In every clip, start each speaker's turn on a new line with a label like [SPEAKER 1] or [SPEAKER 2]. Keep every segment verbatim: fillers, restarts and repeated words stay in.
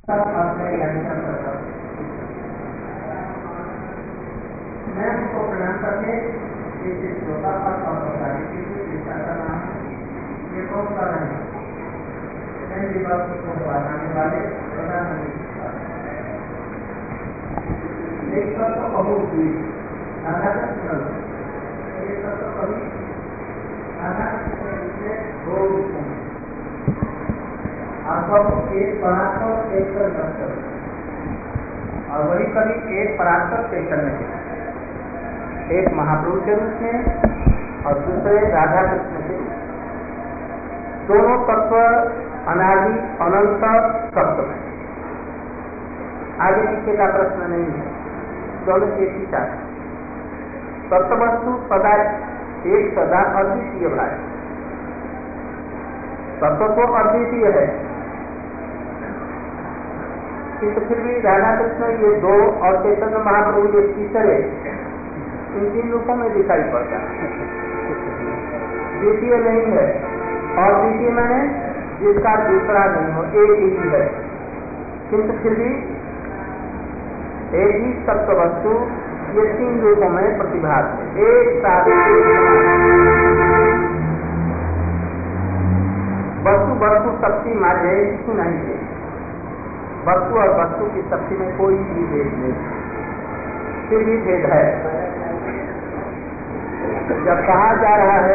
[SPEAKER 1] मैं उनको प्रणाम करके ये श्लोका का चर्चा करना ये कौन सा नहीं को बनाने वाले प्रधानमंत्री एक तो बहुत राधा कृष्ण एक तो कभी राधा कृष्ण से दो रूपों में आपको एक परात्पर एक दर्शन और वही कभी एक परात्पर चैतन्य में एक महाप्रभु के रूप में और दूसरे राधा कृष्ण के रूप में दोनों तत्व अनादि अनंत तत्व में आगे पीछे का प्रश्न नहीं है, दोनों एक ही साथ तत्व वस्तु सदा एक सदा अद्वितीय भाई तत्व तो अद्वितीय है किंतु फिर भी राधा कृष्ण ये दो और चैतन्य महाप्रभु ये तीसरे इन तीन रूपों में दिखाई पड़ता है। द्वितीय नहीं है और द्वितीय मैंने जिसका दूसरा नहीं हो एक ही है किंतु फिर भी एक ही तत्व वस्तु ये तीन रूपों में प्रतिभात है एक साथ वस्तु वस्तु शक्ति मार्ग इसकी नहीं है वस्तु और वस्तु की शक्ति में कोई भी भेद नहीं फिर भी भेद है। जब कहा जा रहा है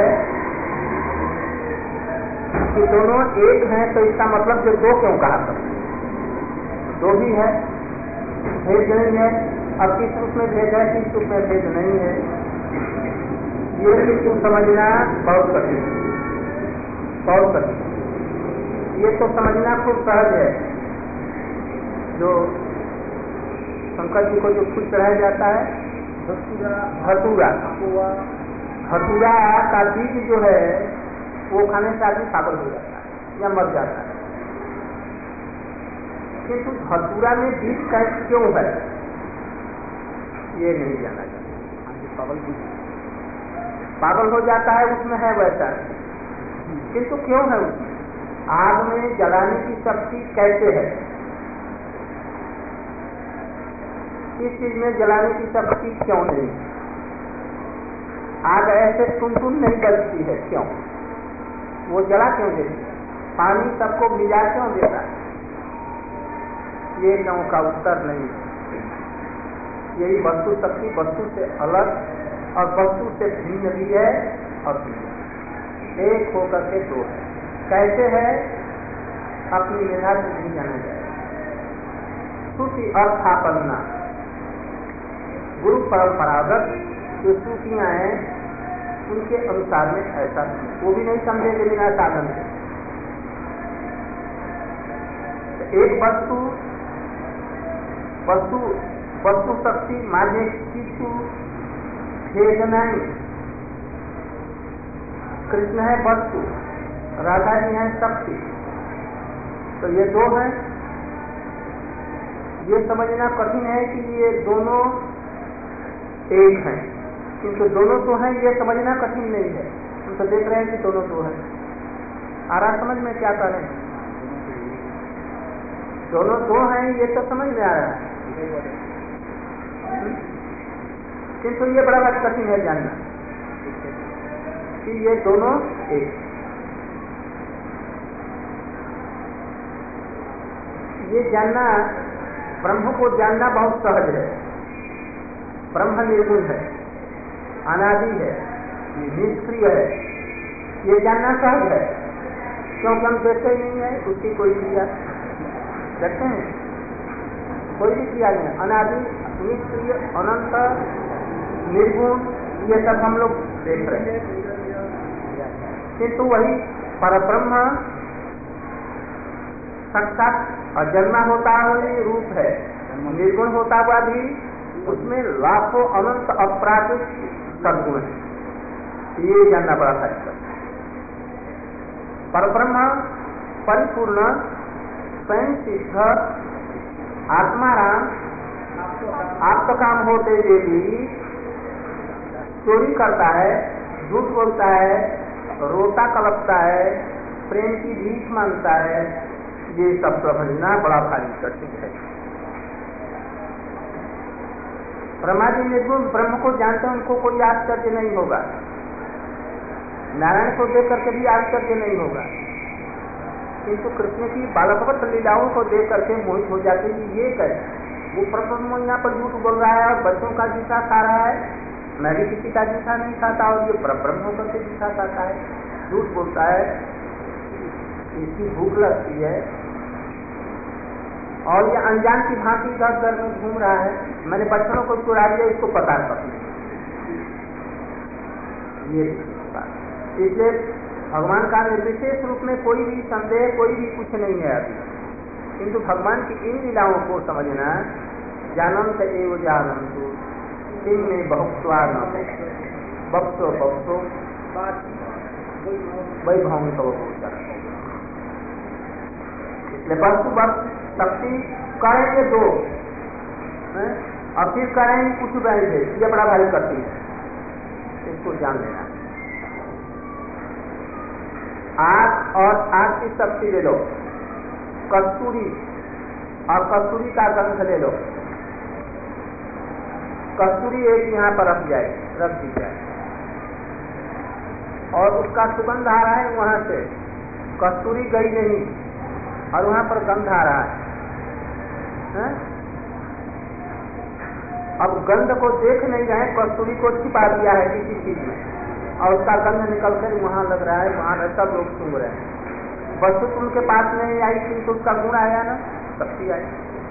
[SPEAKER 1] कि दोनों एक हैं तो इसका मतलब जो दो क्यों कहा सकते दो भी है भेद नहीं है अब किस रूप में भेद है किस रूप में भेद नहीं है ये किसको समझना बहुत कठिन बहुत कठिन ये तो समझना खूब सहज है। जो शंकर जी को जो फूल चढ़ाया जाता है धतूरा धतूरा का बीज जो है वो खाने से आदमी पागल हो जाता है या मर जाता है किंतु धतूरा में बीज का क्यों है ये नहीं जाना चाहिए। पागल पागल हो जाता है उसमें है वैसा किंतु क्यों है उसमें आग में जलाने की शक्ति कैसे है इस चीज में जलाने की शक्ति क्यों नहीं आग ऐसे टुन टुन नहीं बजती है क्यों वो जला क्यों देती है पानी सबको भिजा क्यों देता है ये क्यों का उत्तर नहीं यही वस्तु शक्ति वस्तु से अलग और वस्तु से भिन्न भी है और भिन्न एक होकर के दो है कैसे है अपनी मेधा से नहीं जाना जाए। श्रुति अर्थापन्ना गुरु परंपरागत जो श्रुतियां हैं उनके अनुसार में ऐसा वो भी नहीं समझेंगे बिना साधन से। एक वस्तु वस्तु वस्तु शक्ति मान्य किसु भेद नहीं कृष्ण है वस्तु राधा जी हैं शक्ति तो ये दो हैं ये समझना कठिन है कि ये दोनों एक हैं किंतु दोनों तो हैं ये समझना कठिन नहीं है। हम तो देख रहे हैं कि दोनों दो हैं आ रहा समझ में क्या कर रहे हैं दोनों दो हैं ये तो समझ में आ रहा है किंतु ये बड़ा कठिन है जानना कि ये दोनों एक ये जानना ब्रह्म को जानना बहुत सहज है। ब्रह्म निर्गुण है अनादि है निष्क्रिय है ये जानना सहज है क्योंकि हम देखते ही नहीं है उसकी कोई क्रिया देखते हैं कोई भी क्रिया नहीं अनादि निष्क्रिय अनंत निर्गुण ये सब हम लोग देख रहे हैं किंतु वही परब्रह्म साक्षात अजन्मा होता हुआ रूप है निर्गुण होता हुआ भी उसमें लाखों अनंत अपराधिक सद्गुण है ये जानना बड़ा कष्ट है। परब्रह्म परिपूर्ण स्वयं सिद्ध आत्माराम आत्मकाम होते हुए भी चोरी करता है झूठ बोलता है रोता कलपता है प्रेम की भीख मांगता है ये सब समझना बड़ा भारी कठिन है। ब्रह्मा जी निर्गुण ब्रह्म को जानते हैं, उनको कोई आश्चर्य नहीं होगा। नारायण को देख करके भी आश्चर्य नहीं होगा, किंतु कृष्ण की बालकवत लीलाओं को देख करके मोहित हो जाते हैं। ये कैसे वो परब्रह्म यहाँ पर झूठ बोल रहा है और बच्चों का जूठा खा रहा है, मैं भी किसी का जूठा नहीं खाता और ये परब्रह्म होकर के जूठा खाता है, झूठ बोलता है, इसकी भूख लगती है और ये अनजान की भांति इधर उधर में घूम रहा है, मैंने बच्चों को चुरा दिया, इसको पता कर ये बात। इसलिए भगवान का निर्विशेष रूप में कोई भी संदेह, कोई भी कुछ नहीं है अभी, किंतु भगवान की इन लीलाओं को समझना, जानंत एव जानंतु किम में बहुत्वान बक्सो बक्सो वैभव तो इसलिए वस्तु बस शक्ति करेंगे दो है? और फिर करेंगे कुछ बैठे, ये बड़ा भारी करती है, इसको जान लेना। आग और आग की शक्ति ले लो, कस्तूरी और कस्तूरी का गंध ले लो, कस्तूरी एक यहाँ पर रख जाए रख दी जाए और उसका सुगंध आ रहा है वहां से, कस्तूरी गई नहीं और वहां पर गंध आ रहा है, है? अब गंध को देख नहीं रहे, कस्तूरी को छिपा दिया है किसी चीज में और उसका गंध निकलकर वहां लग रहा है, वहां सब लोग सूंघ रहे हैं। वस्तु उनके पास नहीं आई किंतु उसका गुण आया ना, शक्ति आई।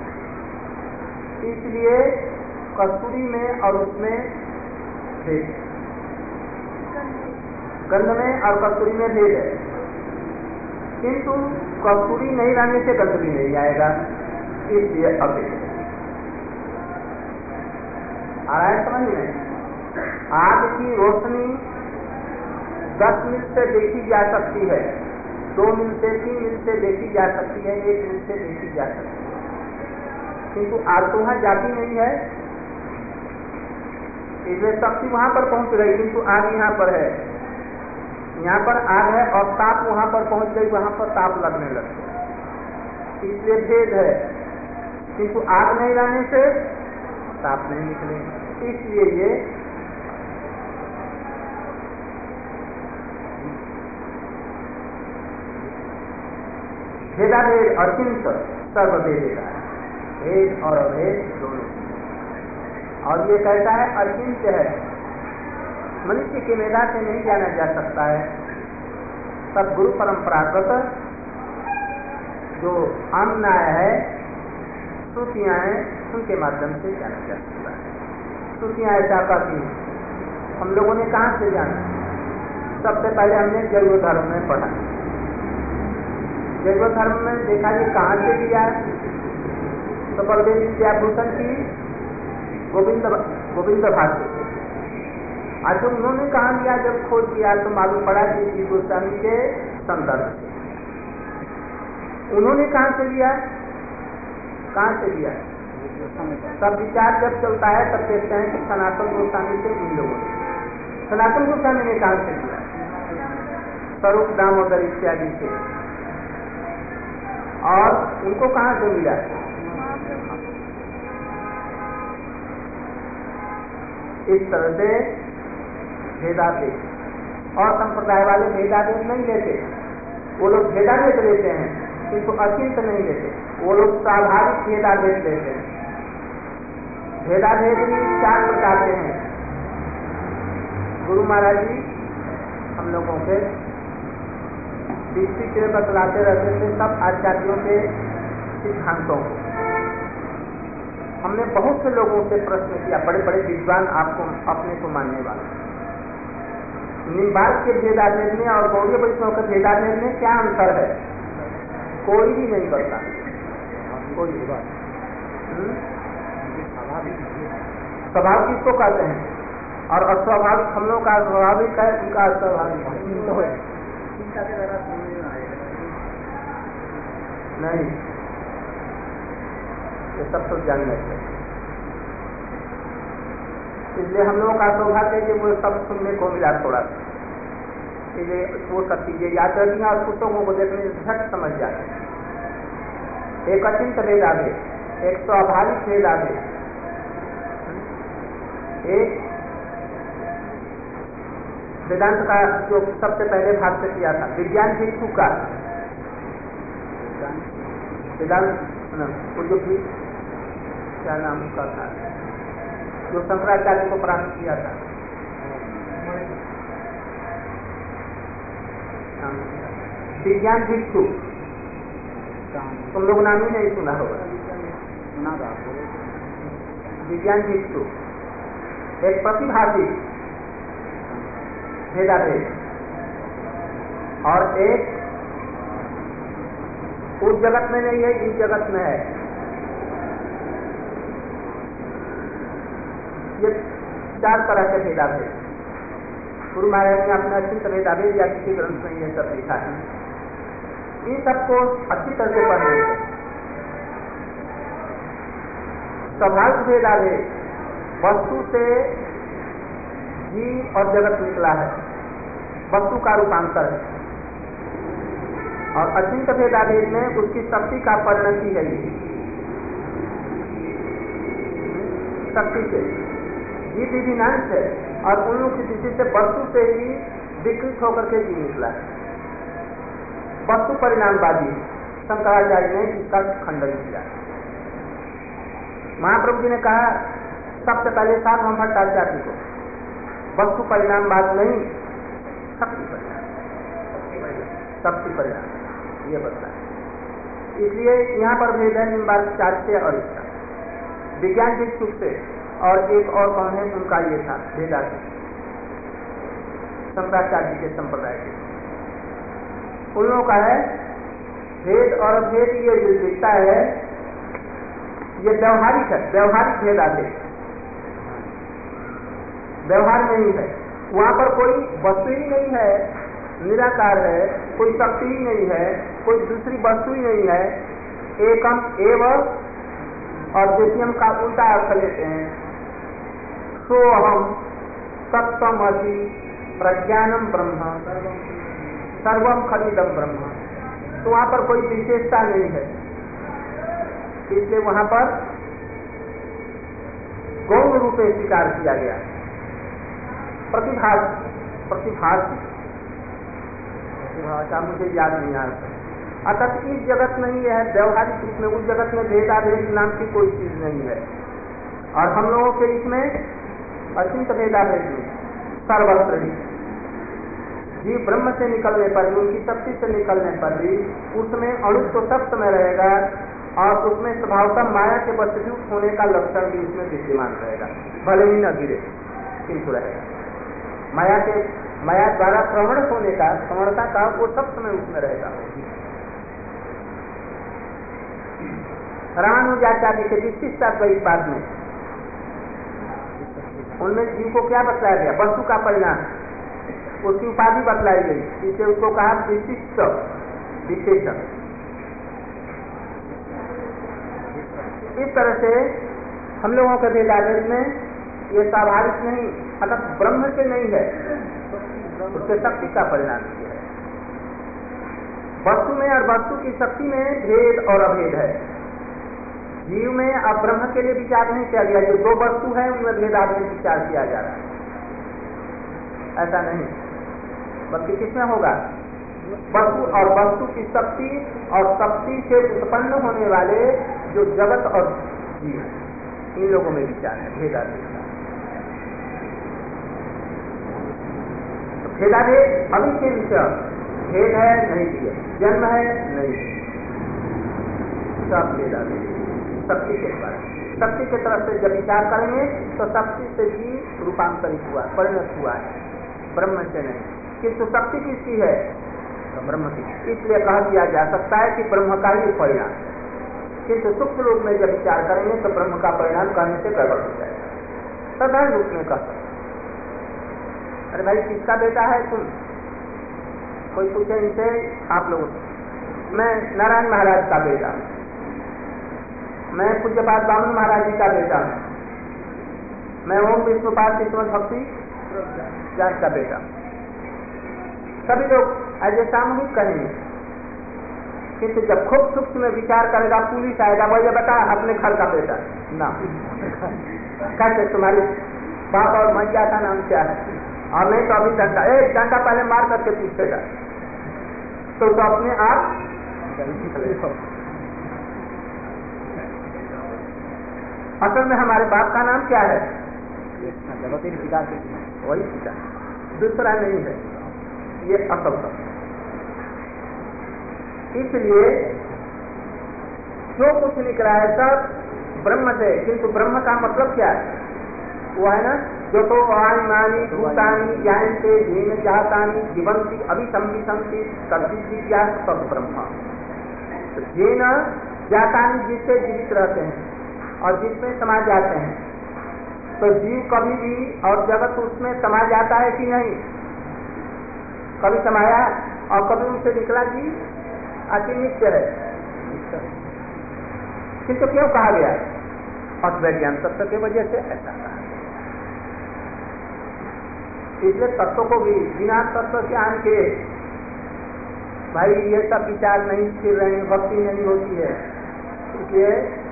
[SPEAKER 1] इसलिए कस्तूरी में और उसमें भेद, गंध में और कस्तूरी में भेद है, किंतु कस्तूरी नहीं रहने से गंध भी नहीं आएगा, इसलिए अभेद आ रहा है समझ में। आग की रोशनी दस मील से देखी जा सकती है, दो मील से तीन मील से देखी जा सकती है, एक मील से देखी जा सकती है, किंतु आग तो वहां जाती नहीं है, इसलिए शक्ति वहां पर पहुंच गई, किंतु आग यहाँ पर है, यहाँ पर आग है और ताप वहां पर पहुंच गई, वहां पर ताप लगने लगता है, इसलिए भेद है, किंतु आग नहीं रहने से ताप नहीं निकले। इसलिए ये भेदाभेद अचिंत सर्वभेदेगा, भेद और अभेद दोनों, और ये कहता है अचिंत्य है, मनुष्य की मेधा से नहीं जाना जा सकता है, सदगुरु परंपरागत जो अन्याय है, श्रुतियां हैं, उनके माध्यम से जाना जा सकता है। श्रुतियां ऐसा कहती हैं, हम लोगों ने कहाँ से जाना? सबसे पहले हमने जैव धर्म में पढ़ा, जैव धर्म में देखा ये कहाँ से लिया है, तो बलदेव विद्याभूषण की गोविंद गोविंद भाष्य, आज उन्होंने कहाँ लिया, जब खोज किया तो मालूम पड़ा कि श्री गोस्वामी के संदर्भ से। उन्होंने कहाँ से लिया, कहाँ से लिया, सब विचार जब चलता है तब देखते हैं कि सनातन गोस्वामी से इन लोगों ने, सनातन गोस्वामी ने कहाँ से लिया, स्वरूप दामोदर इत्यादि से, और उनको कहाँ से मिला, इस तरह से भेदाभेद। और संप्रदाय वाले भेदाभेद नहीं लेते, वो लोग भेदाभेद लेते हैं किंतु अचिंत नहीं लेते, वो लोग स्वाभाविक भेदाभेद लेते हैं। भेदाभेद भी चार प्रकार के हैं। गुरु महाराज जी हम लोगों के दीक्षित के बतलाते रहते थे सब आचार्यों के सिद्धांतों को। हमने बहुत से लोगों से प्रश्न किया, बड़े बड़े विद्वान आपको अपने को मानने वाले, निम्बार्क के भेदाभेद में और गौड़ीय वैष्णव के भेदाभेद में क्या अंतर है, कोई भी नहीं करता, कोई भी बात। स्वभाव किसको कहते हैं, और अस्वाभाविक हम लोग का स्वाभाविक है, उनका अस्वाभाविक है नहीं, ये सब तो जानने चाहिए। इसलिए हम लोगों का सौभाग्य है कि वो सब सुनने को मिला थोड़ा सा, इसलिए वो सब चीजें याद रहती हैं और पुस्तकों को देखने से झट समझ जाते हैं। एक अचिंत भेदाभेद, एक स्वाभाविक भेदाभेद, एक वेदांत का जो सबसे पहले भाष्य किया था विज्ञान भिक्षु का, वेदांत वो जो भी क्या नाम उसका था जो शंकराचार्य को प्राप्त किया था, विज्ञान भिक्षु, तुम लोग नाम ही नहीं सुना होगा। विज्ञान भिक्षु एक प्रतिभागी भेदाभेद, और एक उस जगत में नहीं है, इस जगत में है। ये चार तरह के भेदाभेद गुरु महाराज ने अपने अचिंत भेदाभेद या किसी ग्रंथ में ये सब लिखा है। इन सबको अच्छी तरह से पढ़ने हैं। स्वाभाविक भेदाभेद वस्तु से जीव और जगत निकला है, वस्तु का रूपांतर है, और अचिंत भेदाभेद में उसकी शक्ति का परिणति है। ये शक्ति से जीव विभिन्नांश है, और उन लोगों की दृष्टि से वस्तु से ही विकृत होकर के जीव निकला है। वस्तु परिणामवादी शंकराचार्य ने इसका खंडन किया। महाप्रभु जी ने कहा सबसे पहले सार्वभौम भट्टाचार्य को वस्तु परिणामवाद नहीं, शक्ति परिणाम, शक्ति परिणाम ये बता है। इसलिए यहाँ पर भेद है निम्बाचार्य से और इसका विज्ञान भिक्षु से, और एक और कौन है उनका ये था भेदाभेद शंकराचार्य के संप्रदाय के। उन लोगों का है भेद और भेद ये जो दिखता है ये व्यवहारिक है, व्यवहारिक भेदाभेद, व्यवहार नहीं है। वहां पर कोई वस्तु ही नहीं है, निराकार है, कोई शक्ति ही नहीं है, कोई दूसरी वस्तु ही नहीं है। एकम एव और द्वितीयम का उल्टा अर्थ लेते हैं, सो हम सप्तम अति प्रज्ञानम ब्रह्म सर्वम खलिदम ब्रह्म। तो वहां पर कोई विशेषता नहीं है, इसलिए वहां पर गौण रूप से स्वीकार किया गया। प्रतिभास प्रतिभास प्रतिभाषा मुझे याद नहीं आ रहा। अतः इस जगत में ही है व्यवहारिक रूप में, उस जगत में भेदाभेद नाम की कोई चीज नहीं है। और हम लोगों के इसमें अचिंत भेदाभेद में सर्वत्र ही जीव ब्रह्म से निकलने पर भी, उनकी शक्ति से निकलने पर भी उसमें अणुत्व तत्व में रहेगा, और उसमें स्वभावतः माया के वस्तुभूत होने का लक्षण भी उसमें विद्यमान रहेगा, भले ही न गिरे किंतु रहेगा। माया के माया द्वारा प्रवण होने का प्रवणता का वो सब समय उसमें रहेगा। रामानुजाचार्य के विशिष्ट इस बात में उनमें जीव को क्या बतलाया गया, वस्तु का परिणाम, उसकी उपाधि बतलाई गई, इससे उसको कहा विशिष्ट विशेषण। इस तरह से हम लोगों के भेदाभेद में ये स्वाभाविक नहीं, अतः ब्रह्म से नहीं है, उसके शक्ति का परिणाम है। वस्तु में और वस्तु की शक्ति में भेद और अभेद है। जीव में अब ब्रह्म के लिए विचार नहीं किया गया, जो दो वस्तु है उनमें भेदाभेद विचार किया जा रहा है, ऐसा नहीं। बल्कि किसमें होगा, वस्तु और वस्तु की शक्ति और शक्ति से उत्पन्न होने वाले जो जगत और जीव, इन लोगों में विचार है भेदाभेद। भेदाभेद अविशेष भेद है नहीं दिए, जन्म है नहीं, सब भेदाभेद शक्ति के द्वारा। शक्ति की तरफ से जब विचार करेंगे तो शक्ति से जीव रूपांतरित हुआ, परिणत हुआ है, ब्रह्म से नहीं। किंतु शक्ति किसकी है, तो ब्रह्म की। इसलिए कहा दिया जा सकता है कि ब्रह्म का ही परिणाम, किंतु सूक्ष्म रूप में जब विचार करेंगे तो ब्रह्म का परिणाम कहने से गड़बड़ हो जाएगा। साधारण रूप में कह सकते, अरे भाई किसका बेटा है तुम, कोई पूछे इनसे आप लोगों से, मैं नारायण महाराज का बेटा हूँ, मैं पूज्यपाद बामन महाराज जी का बेटा हूँ, मैं ओम विष्णुपाद किस्मत भक्ति जाट का बेटा। सभी लोग ऐसे सामूहिक कहेंगे, किंतु जब खूब सूक्ष्म में विचार करेगा, पुलिस आएगा, वही बता अपने घर का बेटा ना कैसे तुम्हारी बाप और मैया का नाम क्या है, और नहीं तो अभी डंडा एक डंडा पहले मार करके पूछेगा तो, तो अपने आप असल में हमारे बाप का नाम क्या है? वही पिता, दूसरा नहीं है, ये असल सब। इसलिए जो कुछ निकला है सब ब्रह्म से, किंतु ब्रह्म का मतलब क्या है? वो है ना, जो तो आनी भूतानी ज्ञानते जीन चाहतानी जीवंती अभिसंविसंति तद्विद्या सब ब्रह्म। तो जीन जातानी जिससे जीवित रहते हैं और जिसमें समा जाते हैं, तो जीव कभी भी और जगत उसमें समा जाता है कि नहीं? कभी समाया और कभी उनसे निकला जीव? अति नित्य है। किंतु क्यों कहा गया? अद्वैत ज्ञान तत्व की वजह से ऐसा कहा। इसलिए तत्व को भी बिना तत्व ज्ञान के भाई ये सब विचार नहीं फिर रहे, भक्ति नहीं होती है। इसलिए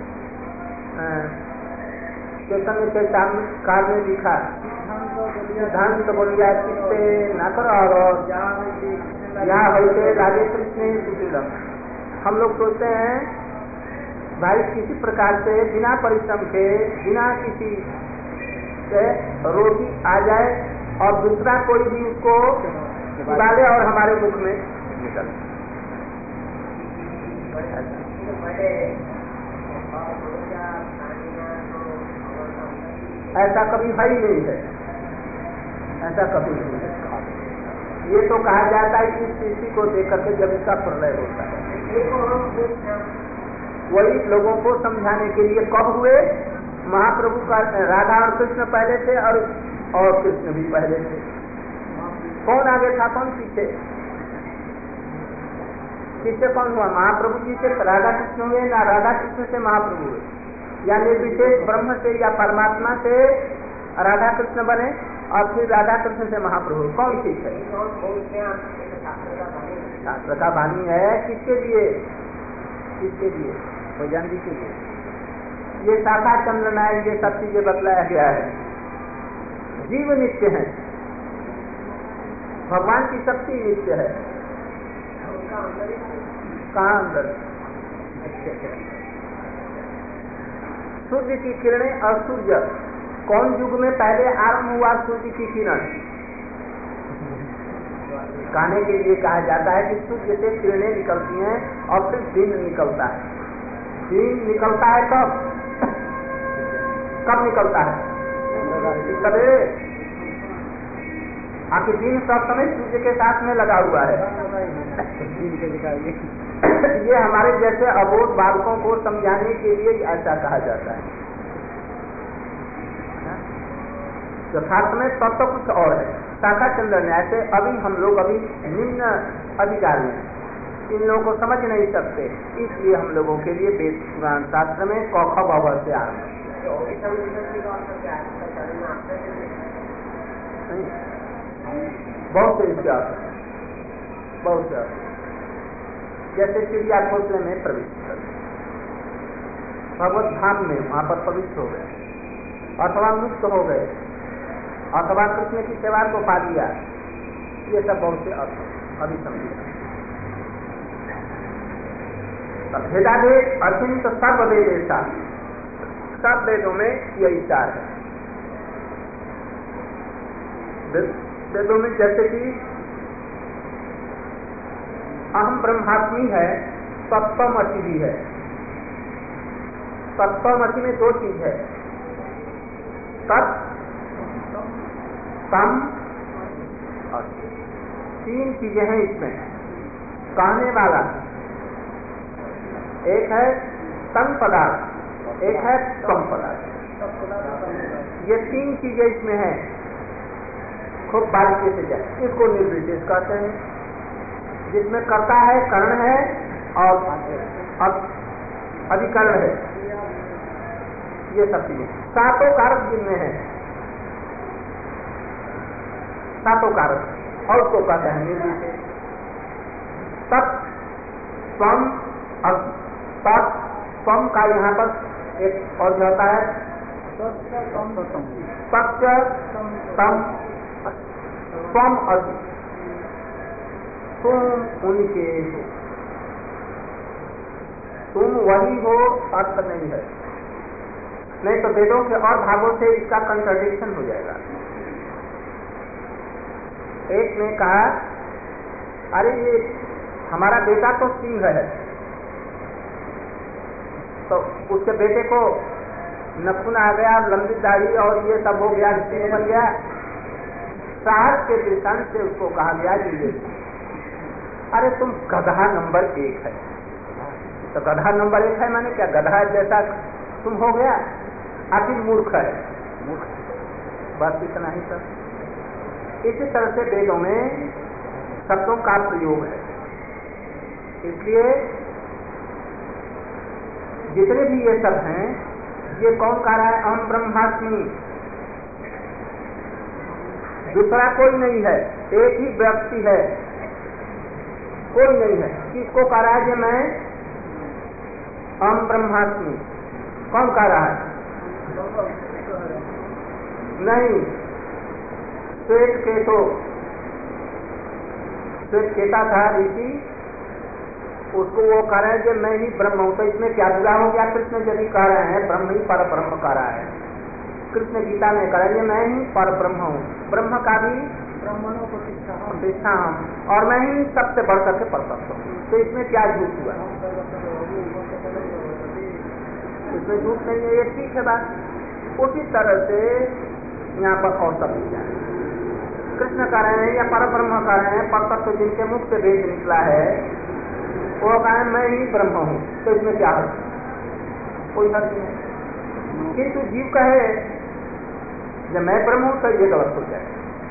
[SPEAKER 1] चैतन्य चैतामकार ने लिखा, सिद्धांत बोलिया चित्ते न करो यहाँ होते राधे कृष्ण सुशीलम। हम लोग सोचते हैं भाई किसी प्रकार से बिना परिश्रम के, बिना किसी से रोटी आ जाए और दूसरा कोई भी उसको डाले और हमारे मुख में निकल। ऐसा कभी है ही नहीं है, ऐसा कभी नहीं है। ये तो कहा जाता है कि सृष्टि को देख करके जब इसका प्रलय होता है, वही लोगों को समझाने के लिए कब हुए? महाप्रभु का राधा और कृष्ण पहले थे और और कृष्ण भी पहले थे। कौन आगे था, कौन पीछे? पीछे कौन हुआ? महाप्रभु जी से राधा कृष्ण हुए, ना राधा कृष्ण से महाप्रभु हुए, या निर्विशेष ब्रह्म से या परमात्मा से राधा कृष्ण बने और फिर राधा कृष्ण से महाप्रभु? कौन चीज है? शास्त्र का वाणी है। किसके लिए? किसके लिए? भगवान जी के लिए। ये शाखा चंद्र नायक ये सब चीजें बतलाया गया है। जीव नित्य है, भगवान की शक्ति नित्य है। कहाँ अंदर? सूर्य की किरणें और सूर्य कौन युग में पहले आरंभ हुआ? सूर्य की किरण कहने के लिए कहा जाता है कि सूर्य से किरणें निकलती हैं और फिर दिन निकलता है। दिन निकलता है कब? कब निकलता है? कभी आखिर दिन सब समय सूर्य के साथ में लगा हुआ है। ये हमारे जैसे अबोध बालकों को समझाने के लिए ऐसा कहा जाता है। यथार्थ में तब तो कुछ और है। शाखा चंद्र न्याय से अभी हम लोग अभी निम्न अधिकारी हैं, इन लोगों को समझ नहीं सकते, इसलिए हम लोगों के लिए वेद पुराण शास्त्र में कौख भव से आरम्भ बहुत से इतिहास है, बहुत से। जैसे चिड़िया घोंसले में प्रविष्ट कर भगवत धाम में वहां पर प्रविष्ट हो गए, अथवा मुक्त हो गए, अथवा कृष्ण की सेवा को पा लिया, ये सब बहुत से अर्थ अभी समझिए। भेदाभेद अचिंत सर्व वेद ऐसा, सब वेदों में यही चार है। वेदों में जैसे कि अहम ब्रह्मास्मि है, तत्वमसि भी है। तत्वमसि में दो चीज है, तत् तम और तीन चीजें हैं इसमें। कहने वाला एक है तन पदार्थ, एक है कम पदार्थ। ये तीन चीजें इसमें हैं। खूब बारीकी से जाए, इसको निर्विशेष कहते हैं, जिसमें कर्ता है, कर्ण है और अधिकरण है। ये सब चीजें सातों कारक जिनमें है, सातों कारक, और उसको कहते हैं निर्विशेष। तत् स्वम तत् स्वम का यहाँ पर एक और जो होता है सत्य तम स्वम अति, तुम उनके हो, तुम वही हो अर्थ नहीं है। नहीं तो वेदों के और भागों से इसका कंट्राडिक्शन हो जाएगा। एक ने कहा अरे ये हमारा बेटा तो सिंह है, तो उसके बेटे को नखून आ गया, लंबी दाढ़ी और ये सब हो गया, सिंह बन गया। साहस के दृष्टांत से उसको कहा गया ये अरे तुम गधा नंबर एक है। तो गधा नंबर एक है माने क्या? गधा जैसा तुम हो गया, आखिर मूर्ख है, मूर्ख। बस इतना ही सब। इसी तरह से वेदों में शब्दों का प्रयोग है। इसलिए जितने भी ये सब हैं, ये कौन कह रहा है? अहम ब्रह्मास्मि, दूसरा कोई नहीं है, एक ही व्यक्ति है, कोई नहीं है। किसको कह रहा है कि मैं अहम ब्रह्मास्मि? कौन कह रहा है? नहीं, श्वेत केतो, श्वेत केता था ऋषि, उसको वो कह रहे हैं कि मैं ही ब्रह्म हूं। तो इसमें क्या बुरा हो गया? कृष्ण यदि कह रहे हैं ब्रह्म ही पर ब्रह्म कह रहा है, कृष्ण गीता में कह रहे हैं मैं ही पर ब्रह्म हूँ, ब्रह्म का भी ब्रह्मणो प्रतिष्ठा हूँ, और मैं ही सबसे बढ़ करके पर सकता हूँ। तो इसमें क्या झूठ हुआ? इसमें झूठ नहीं है, ये ठीक है बात। उसी तरह से यहाँ पर और सब कृष्ण कह रहे हैं या पर ब्रह्म कह रहे हैं, पर तत्व जिनके मुख से वेद निकला है वो कह रहे हैं मैं ही ब्रह्म हूँ। तो इसमें क्या है? कोई हर्ज नहीं। किंतु जीव कहे जब मैं ब्रह्म हूँ तो ये गलत हो जाए।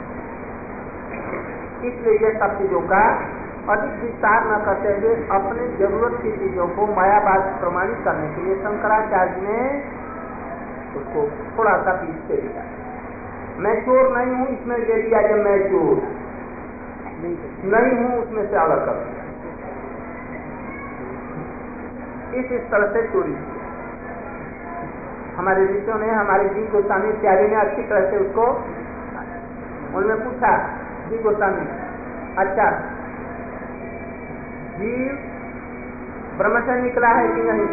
[SPEAKER 1] इसलिए ये सब चीजों का अधिक विस्तार न करते हुए अपने जरूरत की चीजों को मायावाद प्रमाणित करने के लिए शंकराचार्य ने उसको थोड़ा सा पीछे लिया। मैं चोर नहीं हूँ इसमें ले लिया, जब मैं चोर नहीं हूँ उसमें से अलग कर दिया। इस इस तरह से चोरी की हमारे ऋषियों ने, हमारे जी गोस्वामी प्यारे ने अच्छी तरह से उसको, उन्होंने पूछा जी गोस्वामी अच्छा जीव ब्रह्म से निकला है कि नहीं?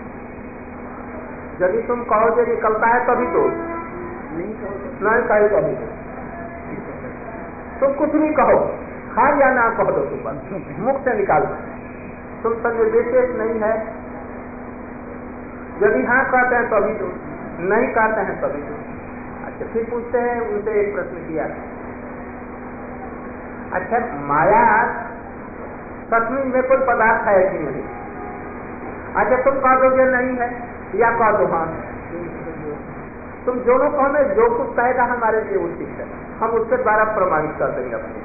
[SPEAKER 1] यदि तुम कहो जो निकलता है तभी तो, नहीं कहे तभी तो, तुम कुछ नहीं कहो, हाँ या ना कह दो, तुम बस मुख से निकाल दो, तुम तो निर्विशेष नहीं है। यदि हाँ कहते हैं तभी तो, नहीं कहते हैं तभी तो। अच्छा फिर पूछते हैं उनसे, एक प्रश्न किया, अच्छा माया सचमुच में कोई पदार्थ है कि नहीं? अच्छा तुम कह दो ये नहीं है या कह दो हाँ, तुम दोनों कहो में जो कुछ कहेगा हमारे लिए उचित है, हम उसके द्वारा प्रमाणित कर देंगे अपनी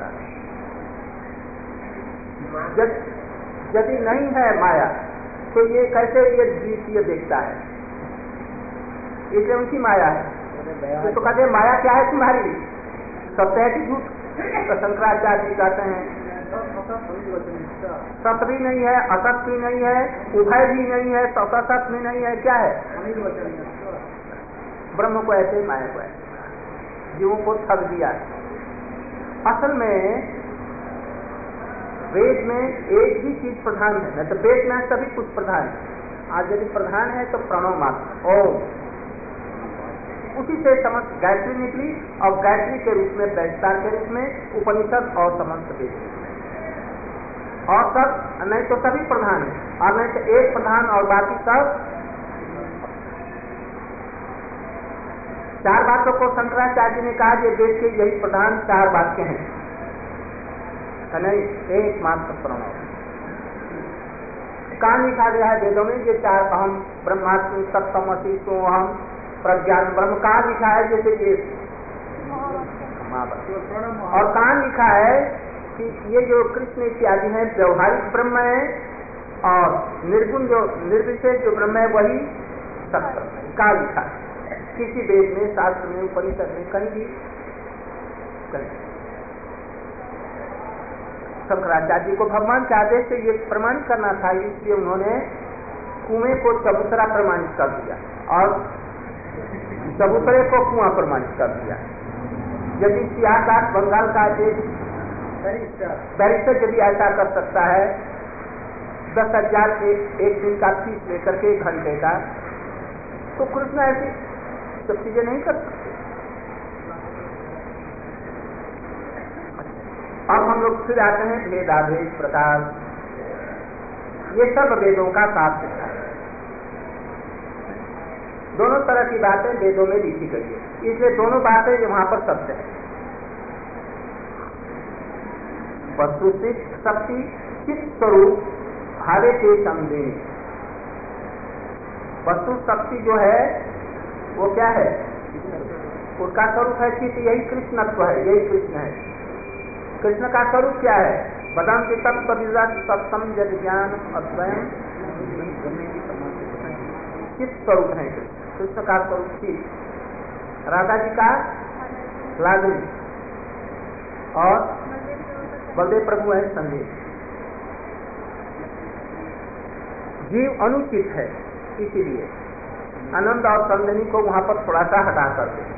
[SPEAKER 1] बात। यदि नहीं है माया तो ये कैसे ये द्वितीय देखता है? इसलिए उनकी माया है। तो कहते हैं माया क्या है तुम्हारी? सत्य है कि झूठ? तो शंकराचार्य जी कहते हैं सत भी नहीं है, असत भी नहीं है, उभय भी नहीं है, सत भी नहीं है, क्या है? ब्रह्म को ऐसे ही माया को ऐसे जीवों को ठग दिया। असल में वेद में एक ही चीज प्रधान है, नहीं तो वेद में सभी कुछ प्रधान है। आज यदि प्रधान है तो प्रणव मात्र ओम, उसी से समस्त गायत्री निकली और गायत्री के रूप में वैस्तार के रूप में उपनिषद और समस्त वेद, और सब नहीं तो सभी प्रधान है, और नहीं तो एक प्रधान और बाकी सब। चार बातों को शंकराचार्य ने कहा कि वेद के यही प्रधान चार वाक्य हैं, नहीं एक मात्र प्रणव। कहाँ लिखा गया है वेदों में ये चार, अहम ब्रह्मास्मि सप्तमसि सोहम प्रज्ञान ब्रह्म, कहाँ लिखा है? जैसे ये और कहाँ लिखा है कि ये जो कृष्ण इत्यादि है व्यवहारिक ब्रह्म है, और निर्गुण जो निर्विशेष जो ब्रह्म है वही सत्य। कहाँ लिखा है? किसी वेद में, शास्त्र में, उपनिषद में, कहीं भी कहीं। शंकराचार्य जी को भगवान के आदेश से ये प्रमाणित करना था, इसलिए उन्होंने कुएं को चबूतरा प्रमाणित कर दिया और चबूतरे को कुआं प्रमाणित कर दिया। यदि सियासत बंगाल का एक बैरिस्टर यदि ऐसा कर सकता है, दस हजार के एक दिन का फीस लेकर के एक घंटे का, तो कृष्ण ऐसी सब चीजें नहीं कर सकते। अब हम लोग फिर आते हैं भेदाभेद प्रकार, ये सब वेदों का साथ है। दोनों तरह की बातें वेदों में लिखी गई है, इसलिए दोनों बातें वहां पर सत्य है। वस्तु शक्ति चित स्वरूप भावे के संदेह, वस्तु शक्ति जो है वो क्या है, उसका स्वरूप है चित, यही कृष्णत्व है, यही कृष्ण है। कृष्ण का स्वरूप क्या है, बदाम के तत्व सत्सम जग ज्ञान अद्वयम चित स्वरूप है कृष्ण। कृष्ण का स्वरूप चित, राधा जी का लाजमी और बलदेव प्रभु है संदेश। जीव अनुचित है, इसीलिए आनंद और संदनी को वहां पर थोड़ा सा हटा करते।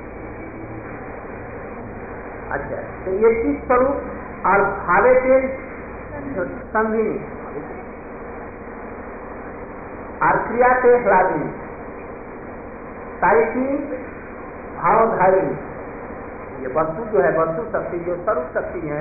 [SPEAKER 1] अच्छा, तो ये चित स्वरूप और भावे के संधिनी और क्रिया के ह्लादिनी तारिकी भावधारिणी, ये वस्तु जो है, वस्तु शक्ति जो स्वरूप शक्ति है,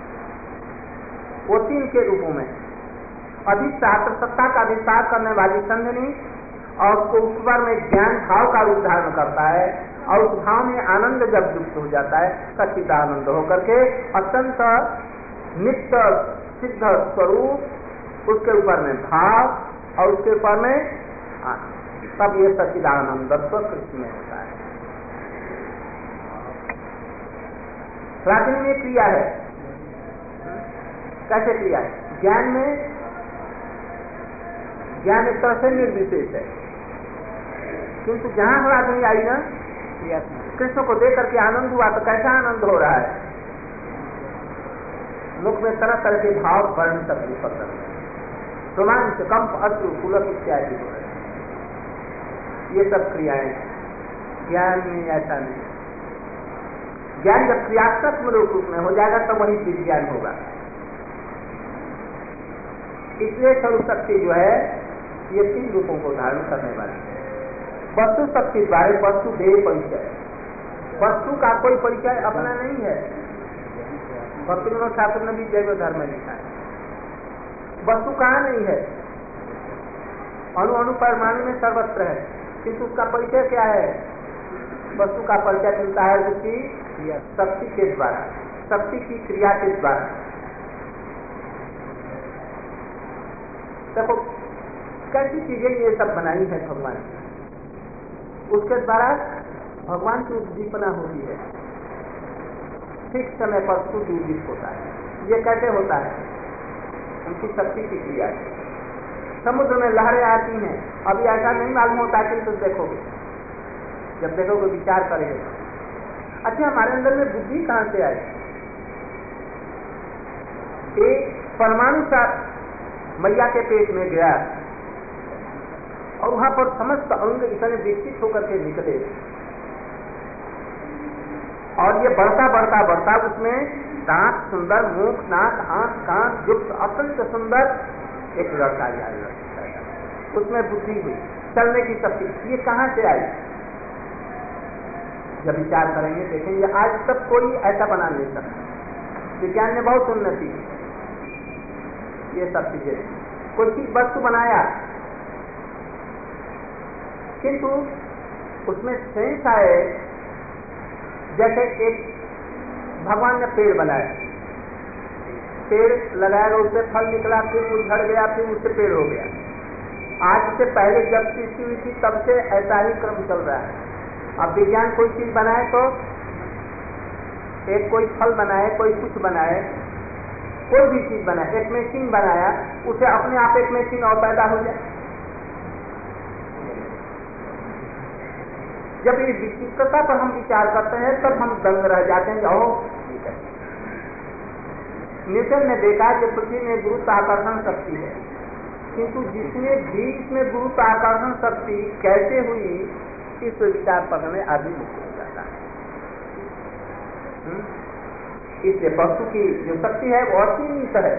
[SPEAKER 1] वो तीन के रूपों में अधिष्ठात्र सत्ता का विस्तार करने वाली संधिनी, और उसको ऊपर में ज्ञान भाव का रूप धारण करता है, और उस भाव में आनंद जब युक्त हो जाता है, सचिद आनंद होकर के अत्यंत नित्य सिद्ध स्वरूप, उसके ऊपर में भाव और उसके ऊपर में आनंद, तब ये सच्चिदानंदत्व कृष्ण में होता है। प्राचीन में क्रिया है, कैसे क्रिया है? ज्ञान में, ज्ञान एक तरह से निर्विशेष है, किंतु जहां हराधनी आई ना, कृष्ण को देख करके आनंद हुआ, तो कैसा आनंद हो रहा है? मुख में तरह तरह के भाव वर्ण तक निकल रहे हैं, रोमांच कंप अश्रु पुलक इत्यादि हो रहे हैं। ये सब क्रियाएं, ज्ञान में ऐसा नहीं। ज्ञान जब क्रियात्मक रूप में हो जाएगा तब वही विज्ञान होगा। इसलिए स्वरूप शक्ति जो है ये तीन रूपों को धारण करने वाली है। वस्तु शक्ति द्वारा वस्तु देह परिचय, वस्तु का कोई परिचय अपना नहीं है। भक्ति विनोद ठाकुर ने भी जैव धर्म में लिखा है, वस्तु कहाँ नहीं है, अणु अणु परमाणु में सर्वत्र है, किंतु उसका परिचय क्या है? वस्तु का परिचय मिलता है उसकी शक्ति के द्वारा, शक्ति की क्रिया के द्वारा। देखो कैसी चीजें ये सब बनाई है भगवान, उसके द्वारा भगवान की उद्दीपना होती है, ठीक समय पर सूर्य उदित होता है। ये कैसे होता है? उनकी शक्ति की क्रिया है। समुद्र में लहरें आती हैं, अभी ऐसा नहीं मालूम होता, किंतु तो देखोगे, जब देखोगे विचार करेंगे, अच्छा हमारे अंदर में बुद्धि कहां से आई? एक परमाणु सा मैया के पेट में गया और वहां पर समस्त अंग इतने विकसित होकर के निकले, और ये बढ़ता बढ़ता बढ़ता उसमें दांत सुंदर, मुख, नाक, आंख, कान युक्त अत्यंत सुंदर एक लड़का आया, उसमें बुद्धि हुई, चलने की शक्ति। ये कहां से आई? जब विचार करेंगे देखेंगे आज तक कोई ऐसा बना नहीं सकता। विज्ञान ने बहुत उन्नति की, ये सब चीजें, कोई चीज वस्तु बनाया किंतु उसमें सेंस आए, जैसे एक भगवान ने पेड़ बनाया, पेड़ लगाया, उससे फल निकला, फिर वो झड़ गया, फिर उससे पेड़ हो गया। आज से पहले जब सृष्टि हुई थी तब से ऐसा ही क्रम चल रहा है। अब विज्ञान कोई चीज बनाए तो एक कोई फल बनाए, कोई कुछ बनाए, कोई भी चीज बनाए, एक मशीन बनाया, उसे अपने आप एक मशीन और पैदा हो जाए। जब ये विचित्रता पर हम विचार करते हैं तब हम दंग रह जाते हैं, ओह न्यूटन ने देखा कि पृथ्वी में गुरुत्वाकर्षण शक्ति है, किंतु जिसने भी इसमें गुरुत्वाकर्षण शक्ति कैसे हुई इस विचार पर में आदमी मुक्त हो जाता है। इसलिए वस्तु की जो शक्ति है वो असीमित है।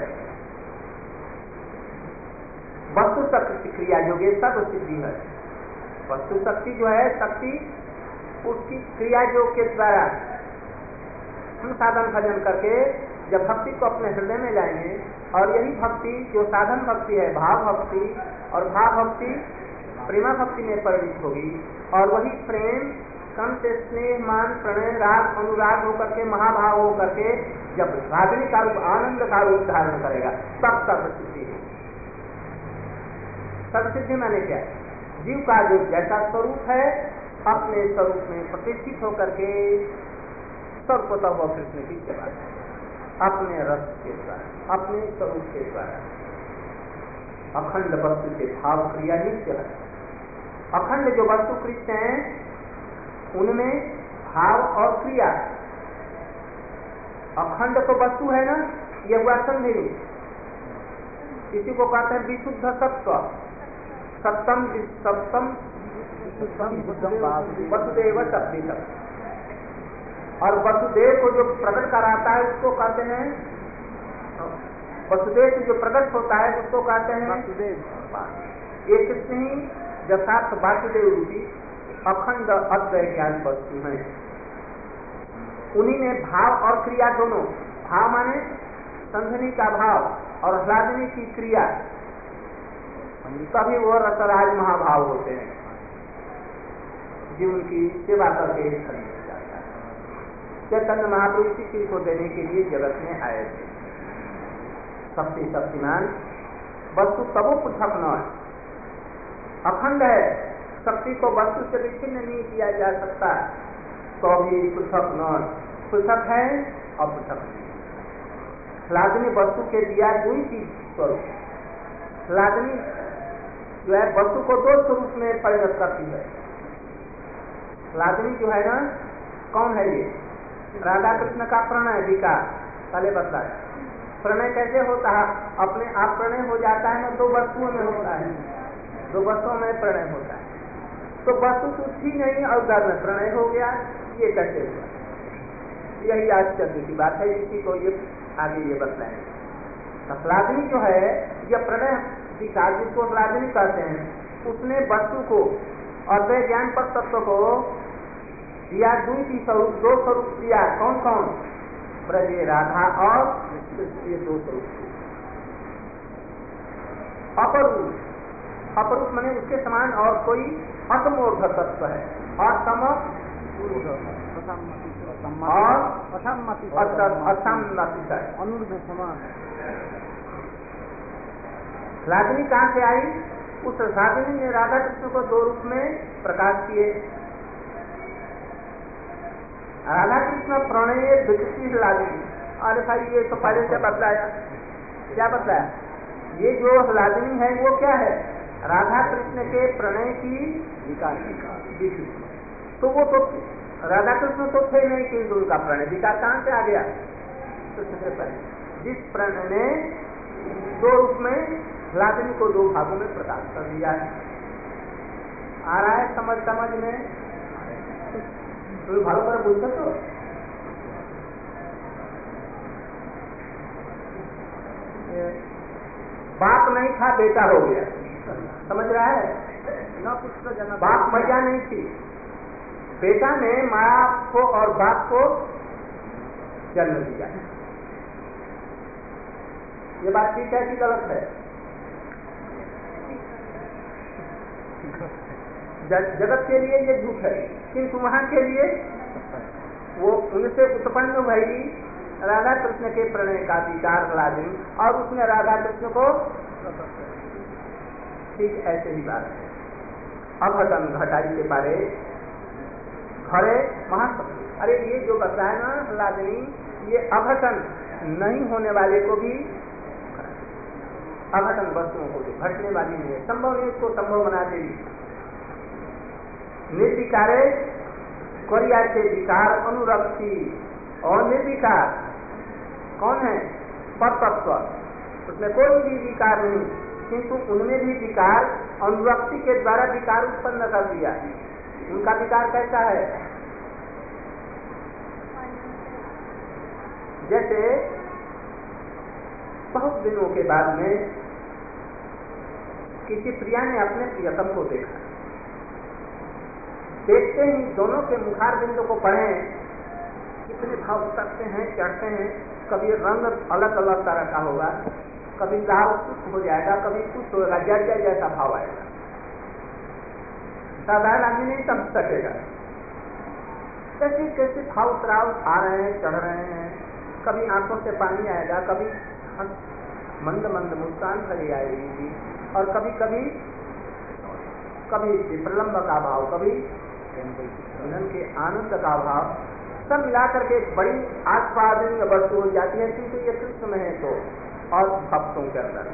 [SPEAKER 1] वस्तु शक्ति क्रिया योगे सब सिद्धि है। वस्तु शक्ति जो है शक्ति उसकी क्रिया योग के द्वारा हम साधन भजन करके जब भक्ति को अपने हृदय में लाएंगे, और यही भक्ति जो साधन भक्ति है भाव भक्ति, और भाव भक्ति प्रेमा भक्ति में परिणित होगी, और वही प्रेम कम से स्नेह मान प्रणय राग अनुराग होकर के महाभाव होकर के जब रागिनी का रूप आनंद का रूप धारण करेगा तब सर्वसिद्धि है। सर्वसिद्धि माने क्या है? जीव का जो जैसा स्वरूप है अपने स्वरूप में प्रतिष्ठित होकर के सर्वतः वो कृष्ण की सेवा है, अपने रस के द्वारा अपने स्वरूप के द्वारा। अखंड वस्तु के भाव क्रिया नित्य है। अखंड जो वस्तु कृष्ण है उनमें भाव और क्रिया। अखंड तो वस्तु है ना, यह हुआ संधिनी। इसी को कहते हैं विशुद्ध सत्व। सप्तम सप्तम वसुदेव शब्द। और वसुदेव को जो प्रकट कराता है उसको कहते हैं, वसुदेव से जो प्रकट होता है उसको कहते हैं वासुदेव। एक कृष्ण ही यथार्थ वासुदेव रूपी अखंड अद्वय ज्ञान वस्तु है। उन्हीं में भाव और क्रिया दोनों, भाव माने संधनी का भाव और ह्लादनी की क्रिया, तभी वो रसराज महाभाव होते हैं। जीवन की सेवा करके खरीद जाता है। चैतन्य महाप्रभु इसी चीज को देने के लिए जगत में आए थे। शक्ति शक्तिमान वस्तु तबो पृथक न है, अखंड है। शक्ति को वस्तु से विच्छिन्न नहीं किया जा सकता, तो भी पृथक न पृथक है और पृथक नहीं। ह्लादनी वस्तु के दिया दो ही चीज स्वरूप। ह्लादनी जो है वस्तु को दो स्वरूप में परिणत करती है। ह्लादनी जो है ना, कौन है ये? राधा कृष्ण का प्रणय विकार पहले बताया। प्रणय कैसे होता है? अपने आप प्रणय हो जाता है ना, दो वस्तुओं में होता है, दो वस्तुओं में प्रणय होता है। तो वस्तु तो थी नहीं और घर में प्रणय हो गया, ये कैसे हुआ? यही आश्चर्य की बात है। इसी को ये आगे ये बताएं। ह्लादनी जो है यह प्रणय विकार जिसको ह्लादनी कहते हैं, उसने वस्तु को अद्वय ज्ञान पर तत्व को दिया द्वितीय स्वरूप, दो स्वरूप दिया। कौन कौन? ब्रजे राधा और ये दो स्वरूप। अपरूप, अपरूप माने उसके समान और कोई असमूर्ध तत्व है। और सम और असम्मति है, अनुर्ध समान। ह्लादनी कहाँ से आई? उस ह्लादनी ने राधा कृष्ण को दो रूप में प्रकाश किए। राधा कृष्ण प्रणय विकसित ह्लादनी। अरे भाई ये तो पहले से बतलाया। क्या बतलाया? ये जो ह्लादनी है वो क्या है? राधा कृष्ण के प्रणय की विकार। तो वो तो राधा कृष्ण तो थे नहीं, किंतु उनका प्रणय विकार कहाँ से आ गया? कृष्ण से पहले जिस प्रणय ने दो रूप में ह्लादनी को दो भागों में प्रकाश कर दिया है। आ रहा है समझ समझ में? तो भागों पर बोल सकते हो। बाप नहीं था, बेटा हो गया। समझ रहा है? बाप मैया नहीं थी, बेटा ने माया को और बाप को जन्म दिया। ये बात ठीक है कि गलत है? जगत के लिए ये झूठ है, किंतु वहां के लिए वो उनसे उत्पन्न भई राधा कृष्ण के प्रणय का विकार ह्लादनी, और उसने राधा कृष्ण को ठीक ऐसे ही बात है। अघटन घटाई के बारे घरे महत्व। अरे ये जो बताया ना ह्लादनी, ये अघटन नहीं होने वाले को भी, अघटन वस्तुओं को जो घटने वाली नहीं है, संभव नहीं, उसको संभव बना देगी। निर्विकारे कोरिया के विकार अनुरक्ति और निर्विकार कौन है? परतत्व, उसमें कोई भी विकार नहीं, किंतु उनमें भी विकार अनुरक्ति के द्वारा विकार उत्पन्न कर दिया। उनका विकार कैसा है? जैसे बहुत दिनों के बाद में किसी प्रिया ने अपने प्रियतम को देखा, देखते ही दोनों के मुखार बिंदु को पढ़े, कितने भाव उतरते हैं, चढ़ते हैं। कभी रंग अलग अलग तरह का होगा, कभी लाल कुछ हो जाएगा, कभी कुछ होगा, जैसा जैसा भाव आएगा, साधारण आदमी नहीं समझ सकेगा। कैसे कैसे भाव उतराव आ रहे हैं, चढ़ रहे हैं। कभी आंखों से पानी आएगा, कभी मंद मंद मुस्कान खड़ी आएगी, और कभी कभी कभी प्रलंब का भाव, कभी मिलन के आनंद का भाव, सब मिलाकर के बड़ी आस्वादनीय वस्तु हो जाती है। किंतु ये कृष्ण में है तो, और भक्तों के अंदर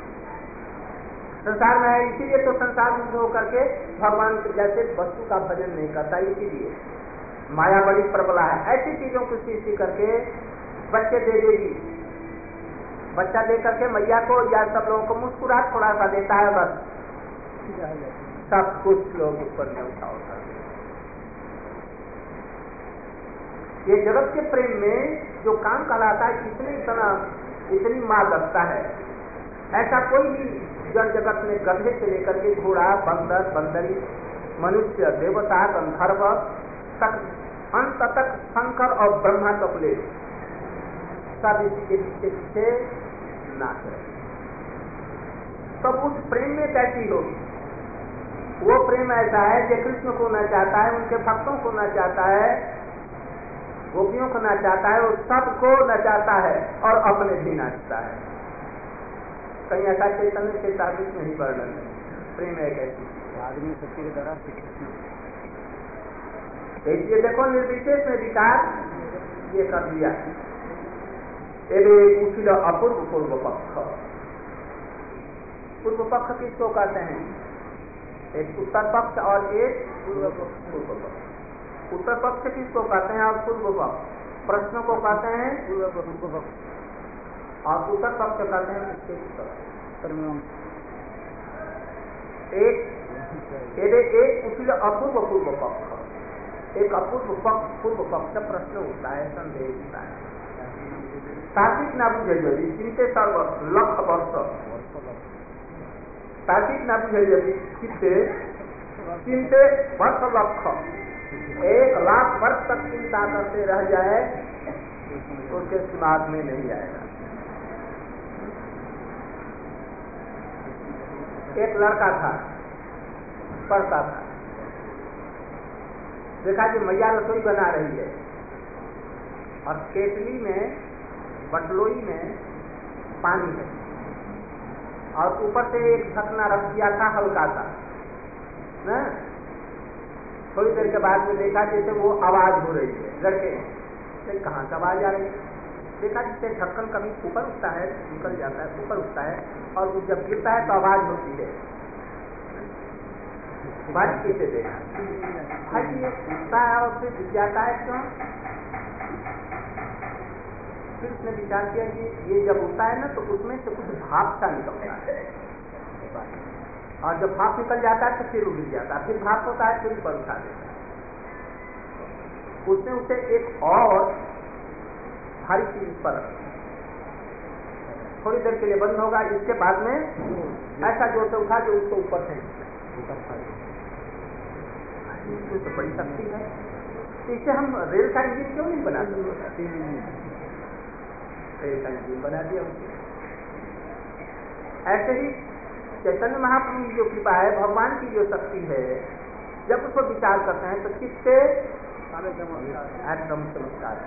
[SPEAKER 1] संसार में है, इसीलिए तो संसार में होकर के भगवान जैसे वस्तु का भजन नहीं करता। इसीलिए माया बड़ी प्रबला है, ऐसी चीजों को सृष्टि करके बच्चे दे देगी, बच्चा दे करके मैया को या सब लोगों को मुस्कुराहट थोड़ा सा देता है, बस सब कुछ लोग ऊपर में उठा होता है। ये जगत के प्रेम में जो काम कहलाता है, इतनी इतना इतनी मार लगता है, ऐसा कोई भी जड़ जगत में गधे से लेकर के घोड़ा, बंदर, बंदरी, मनुष्य, देवता, गंधर्व तक, अंत तक शंकर और ब्रह्मा तक ले सब इसी के पीछे पीछे नाच रहे। तब उस प्रेम में कैसी होगी? वो प्रेम ऐसा है जो कृष्ण को न चाहता है, उनके भक्तों को न चाहता है, गोपियों को न चाहता है, वो सबको न चाहता है और अपने भी नाचता है। कहीं ऐसा चैतन्य के साबित नहीं वर्णन है। प्रेम है कैसी आदमी शक्ति के द्वारा इसलिए देखो निर्विशेष में विकार ये कर दिया। एवं उचिल अपूर्व पूर्व पक्ष, पूर्व पक्ष किसको कहते हैं? एक उत्तर पक्ष और एक पूर्व पक्ष। उत्तर पक्ष किसको कहते हैं और पूर्व पक्ष? प्रश्न को कहते हैं पूर्व पक्ष, और उत्तर पक्ष कहते हैं इसके एक एक उचिल अपूर्व पूर्व पक्ष, एक अपूर्व पक्ष पूर्व पक्ष प्रश्न होता है, संदेह होता है। तार्किक ना बुझे यदि चिंते सर्व लक्ष वर्ष, तार्किक ना बुझे यदि चिंते चिंते वर्ष लक्ष्य, एक लाख वर्ष तक चिंता करते रह जाए तो उसके दिमाग में नहीं आएगा। एक लड़का था, पढ़ता था, देखा कि मैया रसोई बना रही है और केतली में, बटलोई में पानी है और ऊपर से एक ढकना रख दिया था हल्का सा ना। थोड़ी देर के बाद में देखा जैसे वो आवाज हो रही है, लड़के ने कहाँ से आवाज आ रही है? देखा जिससे ढक्कन कभी ऊपर उठता है, निकल जाता है, ऊपर उठता है, और वो जब गिरता है तो आवाज होती है। बात कैसे देखा भाई, ये उठता है और फिर गिर जाता है, क्यों? फिर उसने विचार किया कि ये जब उठता है ना तो उसमें से कुछ भाप सा निकलता है, और जब भाप निकल जाता है तो फिर उड़ जाता है, फिर भाप होता है, फिर ऊपर उठा देता है। उसने उसे एक और भारी चीज पर थोड़ी देर के लिए बंद होगा, इसके बाद में ऐसा जोर से उठा जो उसको ऊपर से तो बड़ी शक्ति है। इससे हम रेल का इंजन क्यों नहीं बना सकते? रेल का इंजन बना दिया उसने। ऐसे ही चैतन्य महाप्रभु की जो कृपा है, भगवान की जो शक्ति है, जब उसको विचार करते हैं तो किससे एकदम चमत्कार।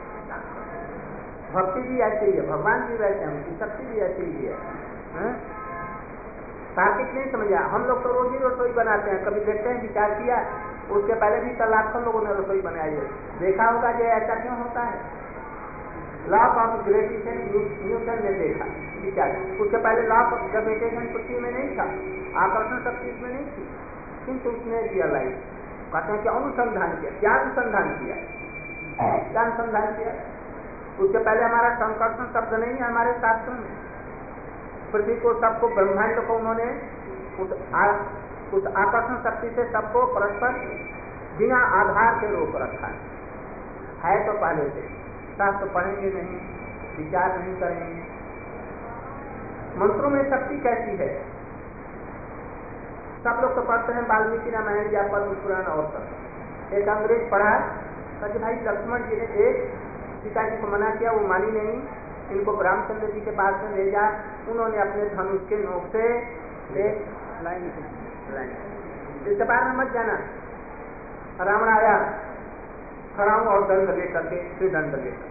[SPEAKER 1] भक्ति भी ऐसी ही है, भगवान भी वैसे हैं, उनकी शक्ति भी ऐसी ही है। तार्किक नहीं समझा। हम लोग तो रोज ही रसोई बनाते हैं, कभी देखते हैं विचार किया, उसके पहले भी कल लाखों लोगों ने रसोई बनाई है, देखा होगा जो ऐसा क्यों होता है। लॉ ऑफ ग्रेविटेशन न्यूटन ने देखा विचार, उसके पहले लॉ ऑफ ग्रेविटेशन पृथ्वी में नहीं था, आकर्षण शक्ति इसमें नहीं थी, किंतु उसने रियलाइज कहते हैं कि अनुसंधान किया। क्या अनुसंधान किया? क्या अनुसंधान किया? उसके पहले हमारा संकर्षण शब्द नहीं है हमारे शास्त्रों में। पृथ्वी को, सबको, ब्रह्मांड को उन्होंने उस, आ, उस आकर्षण शक्ति से सबको परस्पर बिना आधार के रोक रखा है। है तो पहले से, शास्त्र पढ़ेंगे नहीं, विचार नहीं करेंगे। मंत्रों में शक्ति कैसी है? सब लोग तो पढ़ते हैं वाल्मीकि रामायण या पद्म पुराण और सब। एक अंग्रेज पढ़ा कि भाई लक्ष्मण जी ने एक सीता जी को मना किया, वो मानी नहीं, इनको रामचंद्र जी के पास में ले जा। उन्होंने अपने धनुष के नोक से एक लाइन इसके बारे में मत जाना। रावण आया, खड़ा हूं और दंड लेकर के, फिर दंड लेकर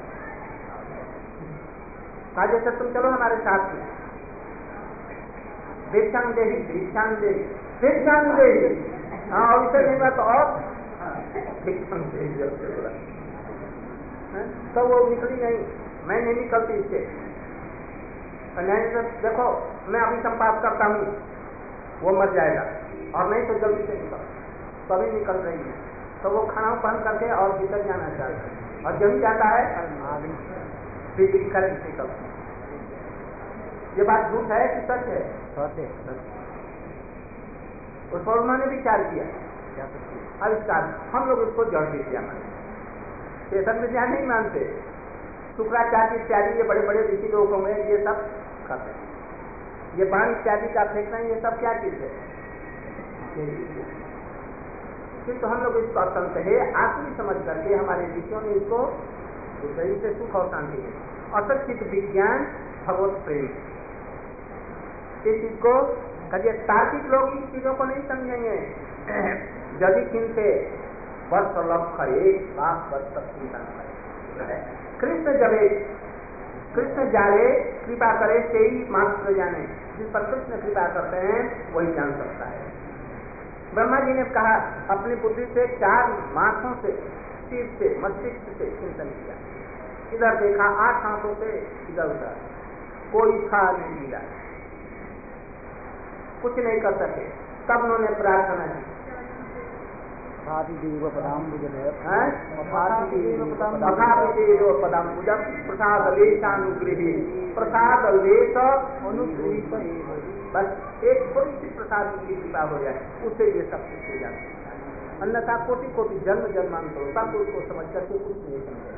[SPEAKER 1] कहा जैसे तुम चलो हमारे साथ में। दीक्षांग देही, दीक्षांग देही, दीक्षांग देही, हाँ और इसे नहीं बात और दीक्षांग देही। तो वो निकली नहीं, मैं नहीं निकलती इससे। नहीं तो देखो मैं अभी संपात करता हूँ, वो मर जाएगा, और नहीं तो जल्दी से निकल। तभी निकल रही है, तो वो खाना बंद करके और भीतर जाना चाहता है, और जब जाता है फिर निकल। ये बात झूठ है कि सच है? उस पर उन्होंने विचार किया, आविष्कार। हम लोग इसको जड़ विद्या मानते, चेतन विद्या नहीं मानते। शुक्राचार्य इत्यादि ये बड़े बड़े ऋषि लोग होंगे, ये सब करते हैं। ये बाण इत्यादि का फेंकना, ये सब क्या चीज है? फिर तो हम लोग इसको असंत है आत्मी समझ करके हमारे ऋषियों ने इसको सही से सुख और शांति है। असचित विज्ञान भगवत प्रेम, इस चीज को कहिए। तार्किक लोग इस चीजों को नहीं समझेंगे। यदि किनसे वर्ष लक्ष एक लाख वर्ष तक चिंता करे, कृष्ण जब कृष्ण जाने कृपा करे से ही मात्र जाने। जिस पर कृष्ण कृपा करते हैं वही जान सकता है। ब्रह्मा जी ने कहा अपनी बुद्धि से चार माथों से, सिर से, मस्तिष्क से चिंतन किया। इधर देखा आठ हाथों से, इधर उधर कोई था नहीं मिला, कुछ नहीं कर सके। तब उन्होंने प्रार्थना की, प्रसाद लेशानुग्रही, प्रसाद लेश अनुग्रहित। बस एक थोड़ी सी प्रसाद की कृपा हो जाए, उससे ये सब कुछ हो जाता है। अन्यथा कोटि कोटि जन्म जन्मांतर सब उसको समझ करके कुछ नहीं समझे।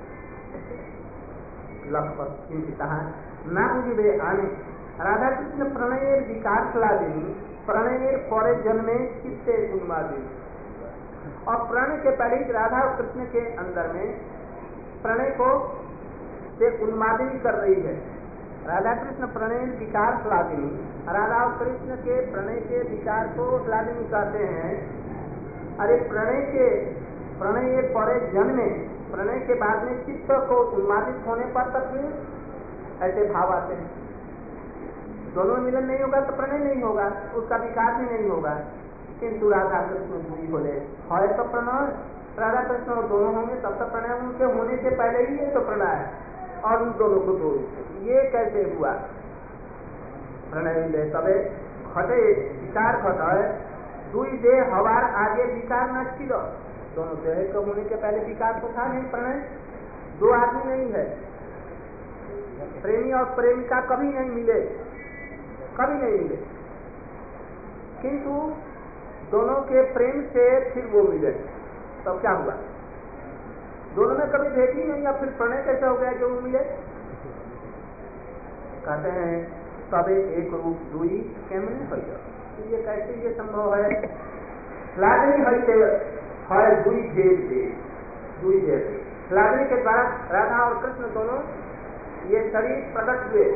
[SPEAKER 1] लगभग चिंता ना मुझे आने राधा कृष्ण प्रणय विकार खिलादिनी, प्रणय पौरे जन्मे चित्ते उन्मादिनी। और प्रणय के पहले ही राधा और कृष्ण के अंदर में प्रणय को से उन्मादिनी कर रही है। राधा कृष्ण प्रणय विकार खिलादिनी, राधा और कृष्ण के प्रणय के विकार को खिलादिनी कहते हैं। अरे प्रणय के प्रणय पौरे जन्मे, प्रणय के बाद में चित्त को उन्मादित होने पर तक भी ऐसे भाव आते हैं। दोनों मिलन नहीं होगा तो प्रणय नहीं होगा, उसका विकास भी नहीं होगा। किंतु राधा कृष्ण दूरी बोले है तो प्रणय, राधा कृष्ण और दोनों होंगे तब तक प्रणय, उनके होने से पहले ही ये तो प्रणय है और उन दोनों को दो। ये कैसे हुआ? प्रणय ले तबे घटे विकार घटे दुई दे हवार आगे विकार न छिलो। दोनों देह के होने के पहले विकार तो था नहीं। प्रणय दो आदमी नहीं है, प्रेमी और प्रेमिका कभी नहीं मिले, कभी नहीं मिले। किंतु दोनों के प्रेम से फिर वो मिले, तब तो क्या हुआ? दोनों में कभी भेद ही नहीं, या फिर प्रणय कैसा हो गया जो वो मिले? कहते हैं तबे एक रूप दुई कैमरे हो गया। ये कैसे ये संभव है? लादनी है दुई भेद दे, दुई भेद लादनी के द्वारा राधा और कृष्ण दोनों ये शरीर प्रकट हुए।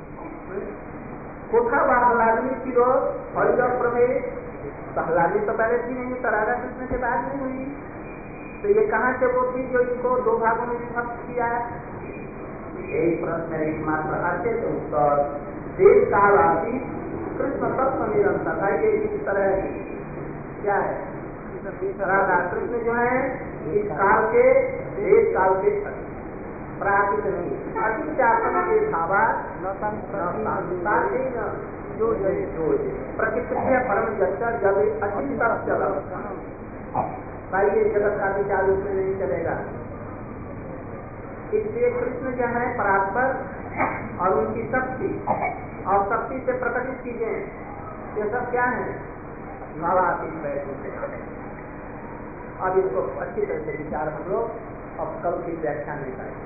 [SPEAKER 1] कोठा बाहलादनी की रो हरिजन प्रभेद, पहलादी तो पहले थी नहीं, तो राधा कृष्ण के बाद नहीं हुई। तो ये कहाँ से वो थी जो इनको दो भागों में विभक्त किया है? एक प्रश्न एकमात्र आते तो उत्तर देश काल आती कृष्ण तत्व निरंतर था। ये इस तरह क्या है? राधा कृष्ण जो है इस काल के देश काल के प्राकृत नहीं, अति चापन के भावा जो प्रकृति से परम जगत जब अच्छी तरफ चला भाई, ये जगत का विचार उसमें नहीं चलेगा। इसलिए कृष्ण जो है परात्पर और उनकी शक्ति और शक्ति से प्रकटित चीजें ये सब क्या है? भावातीत वैसे। अब इसको अच्छी तरह से विचार हम लोग अब कल की व्याख्या नहीं करेंगे।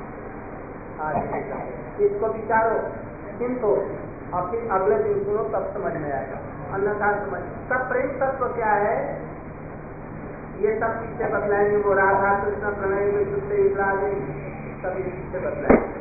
[SPEAKER 1] आज इसको विचारो, किंतु और फिर अगले दिन सुनो तब समझ में आएगा, अन्यथा समझ। सब प्रेम तत्व क्या है ये सब पीछे बतलाएंगे। वो राधा कृष्ण प्रणय में जुटते इलाज सभी पीछे बतलाएंगे।